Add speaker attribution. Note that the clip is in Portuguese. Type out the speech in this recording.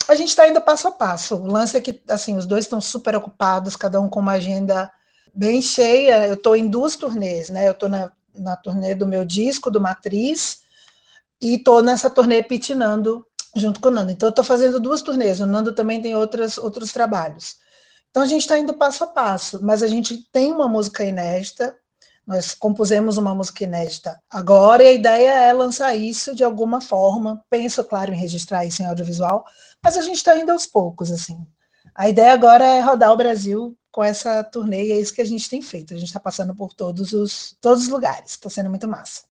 Speaker 1: A gente está indo passo a passo. O lance é que, assim, os dois estão super ocupados, cada um com uma agenda bem cheia. Eu estou em 2 turnês, né? Eu estou na turnê do meu disco, do Matriz, e estou nessa turnê Pitinando junto com o Nando. Então, eu estou fazendo 2 turnês. O Nando também tem outros trabalhos. Então, a gente está indo passo a passo, mas a gente tem uma música inédita. Nós compusemos uma música inédita agora, e a ideia é lançar isso de alguma forma. Penso, claro, em registrar isso em audiovisual, mas a gente está indo aos poucos, assim. A ideia agora é rodar o Brasil com essa turnê, e é isso que a gente tem feito. A gente está passando por todos os lugares. Está sendo muito massa.